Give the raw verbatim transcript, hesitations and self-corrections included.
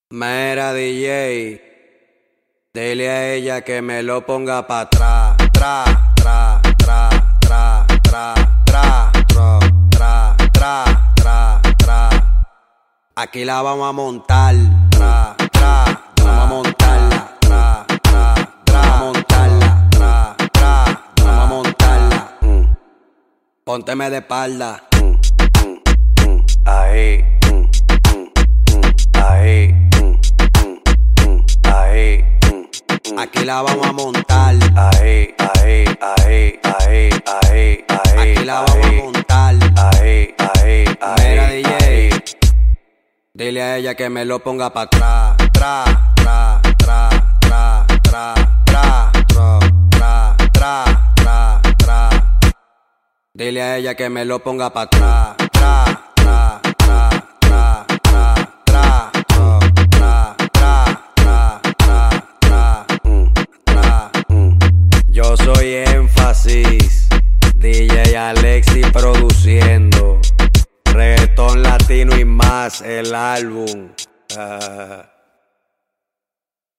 Mera D J, dile a ella que me lo ponga pa' atrás. Tra, tra, tra, tra, tra, tra, tra, tra, tra, tra, tra. Aquí la vamos a montar. Tra, tra, vamos a montarla. Tra, tra, tra, vamos a montarla. Tra, tra, vamos a montarla. Mm. Pónteme de espalda. Mm, mm, mm. Ahí. Mm, mm, mm. Ahí. Aquí la vamos a montar. Ahí, ahí, ahí, ahí, ahí, ahí. Aquí la vamos a montar. Ahí, ahí, ahí. Mira D J, dile a ella que me lo ponga pa' atrás. Tra, tra, tra, tra, tra, tra, tra, tra, tra, tra, tra. Dile a ella que me lo ponga pa' atrás. Tra, tra, tra, tra, tra, tra, tra, tra, tra, tra. Yo soy Énfasis, D J Alexis produciendo reggaetón latino y más, el álbum. Uh.